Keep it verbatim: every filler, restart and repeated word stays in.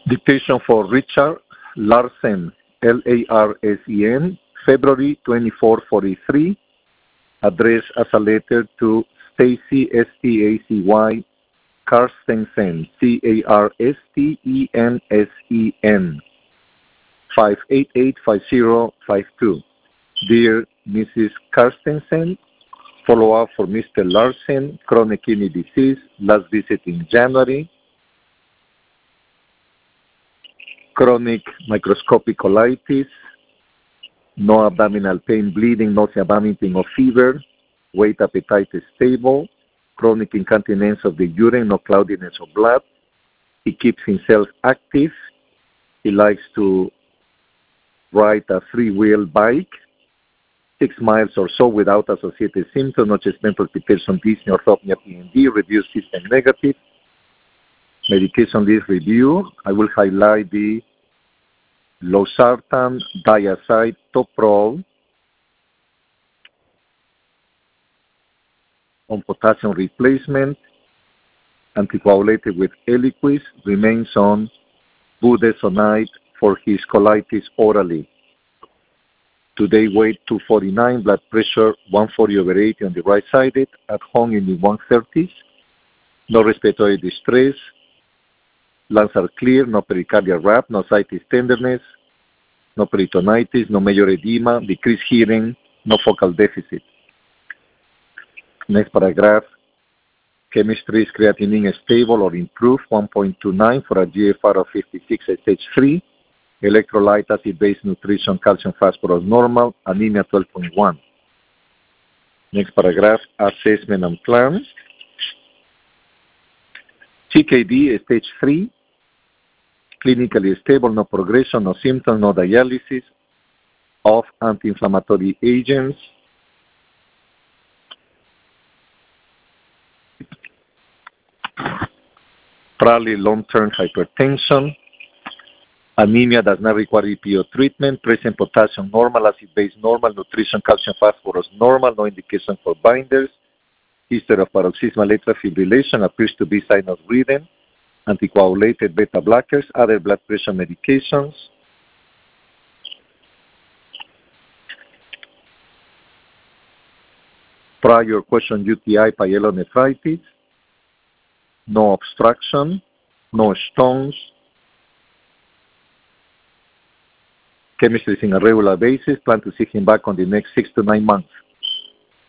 Dictation for Richard Larsen, L A R S E N, February twenty-fourth, forty-three, addressed as a letter to Stacy, S T A C Y, Carstensen, C A R S T E N S E N, five eight eight five zero five two. Dear Missus Carstensen, follow-up for Mister Larsen, chronic kidney disease, last visit in January, chronic microscopic colitis, no abdominal pain, bleeding, nausea, vomiting, or fever, weight, appetite is stable, chronic incontinence of the urine, no cloudiness of blood. He keeps himself active. He likes to ride a three-wheel bike, six miles or so without associated symptoms, no chest pain, palpitation, dyspnea, orthopnea, P N D, reduced system negative. Medication list review. I will highlight the losartan, diazide, toprol, on potassium replacement, anticoagulated with Eliquis, remains on budesonide for his colitis orally. Today weight two forty-nine, blood pressure one forty over eighty on the right sided, at home in the one thirties, no respiratory distress, lungs are clear, no pericardial rap, no ascites tenderness, no peritonitis, no major edema, decreased hearing, no focal deficit. Next paragraph, chemistry is creatinine stable or improved, one point two nine for a G F R of fifty-six at stage three, electrolyte, acid-base nutrition, calcium, phosphorus normal, anemia twelve point one. Next paragraph, assessment and plan. C K D stage three, clinically stable, no progression, no symptoms, no dialysis, of anti-inflammatory agents. Probably long-term hypertension. Anemia does not require E P O treatment. Present potassium normal, acid base normal, nutrition, calcium, phosphorus normal, no indication for binders. History of paroxysmal atrial fibrillation appears to be sinus breathing. Anticoagulated beta blockers, other blood pressure medications. Prior question U T I, pyelonephritis. No obstruction, no stones. Chemistry is in a regular basis. Plan to see him back on the next six to nine months.